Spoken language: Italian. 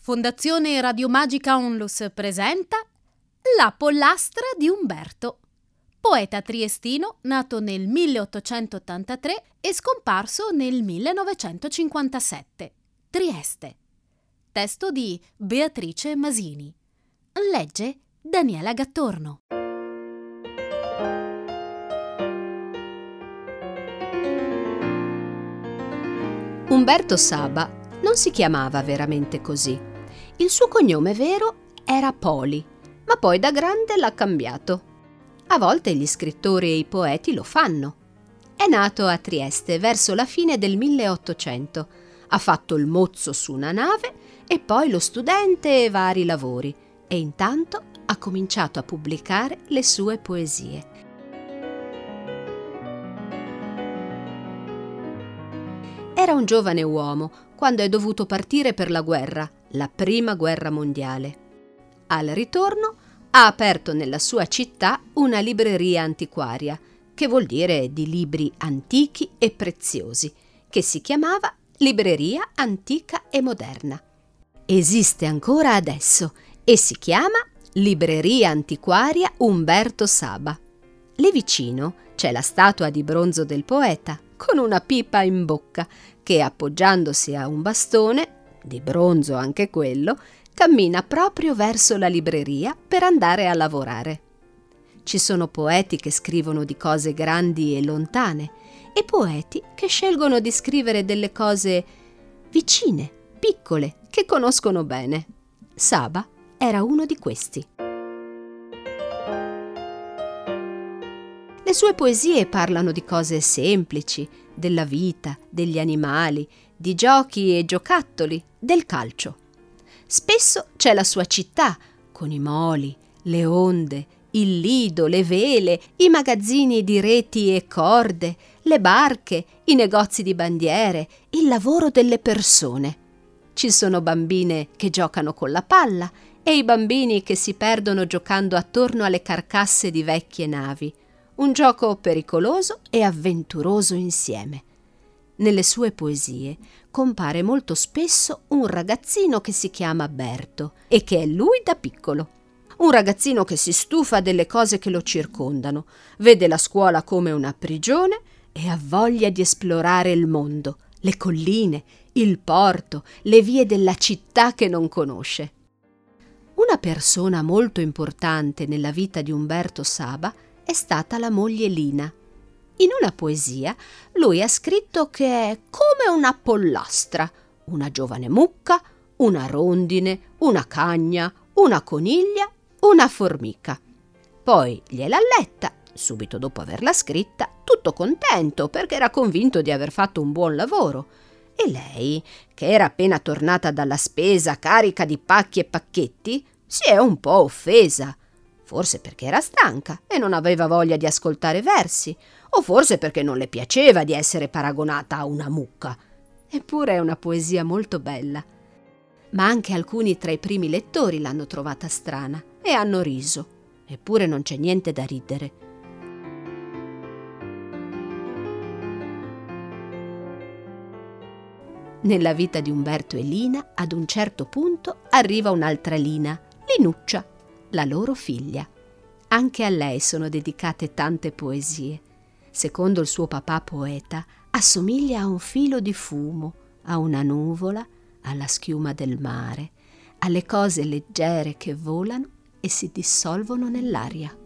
Fondazione Radio Magica Onlus presenta La pollastra di Umberto, poeta triestino nato nel 1883 e scomparso nel 1957. Trieste. Testo di Beatrice Masini. Legge Daniela Gattorno. Umberto Saba non si chiamava veramente così. Il suo cognome vero era Poli, ma poi da grande l'ha cambiato. A volte gli scrittori e i poeti lo fanno. È nato a Trieste verso la fine del 1800. Ha fatto il mozzo su una nave e poi lo studente e vari lavori, e intanto ha cominciato a pubblicare le sue poesie. Era un giovane uomo quando è dovuto partire per la guerra, la prima guerra mondiale. Al ritorno ha aperto nella sua città una libreria antiquaria, che vuol dire di libri antichi e preziosi, che si chiamava Libreria Antica e Moderna. Esiste ancora adesso e si chiama Libreria Antiquaria Umberto Saba. Lì vicino c'è la statua di bronzo del poeta, con una pipa in bocca, che appoggiandosi a un bastone, di bronzo anche quello, cammina proprio verso la libreria per andare a lavorare. Ci sono poeti che scrivono di cose grandi e lontane e poeti che scelgono di scrivere delle cose vicine, piccole, che conoscono bene. Saba era uno di questi. Le sue poesie parlano di cose semplici, della vita, degli animali, di giochi e giocattoli, del calcio. Spesso c'è la sua città, con i moli, le onde, il lido, le vele, i magazzini di reti e corde, le barche, i negozi di bandiere, il lavoro delle persone. Ci sono bambine che giocano con la palla e i bambini che si perdono giocando attorno alle carcasse di vecchie navi. Un gioco pericoloso e avventuroso insieme. Nelle sue poesie compare molto spesso un ragazzino che si chiama Berto e che è lui da piccolo. Un ragazzino che si stufa delle cose che lo circondano, vede la scuola come una prigione e ha voglia di esplorare il mondo, le colline, il porto, le vie della città che non conosce. Una persona molto importante nella vita di Umberto Saba è stata la moglie Lina. In una poesia lui ha scritto che è come una pollastra, una giovane mucca, una rondine, una cagna, una coniglia, una formica. Poi gliel'ha letta, subito dopo averla scritta, tutto contento perché era convinto di aver fatto un buon lavoro. E lei, che era appena tornata dalla spesa carica di pacchi e pacchetti, si è un po' offesa. Forse perché era stanca e non aveva voglia di ascoltare versi, o forse perché non le piaceva di essere paragonata a una mucca. Eppure è una poesia molto bella. Ma anche alcuni tra i primi lettori l'hanno trovata strana e hanno riso. Eppure non c'è niente da ridere. Nella vita di Umberto e Lina, ad un certo punto, arriva un'altra Lina, Linuccia, la loro figlia. Anche a lei sono dedicate tante poesie. Secondo il suo papà poeta, assomiglia a un filo di fumo, a una nuvola, alla schiuma del mare, alle cose leggere che volano e si dissolvono nell'aria.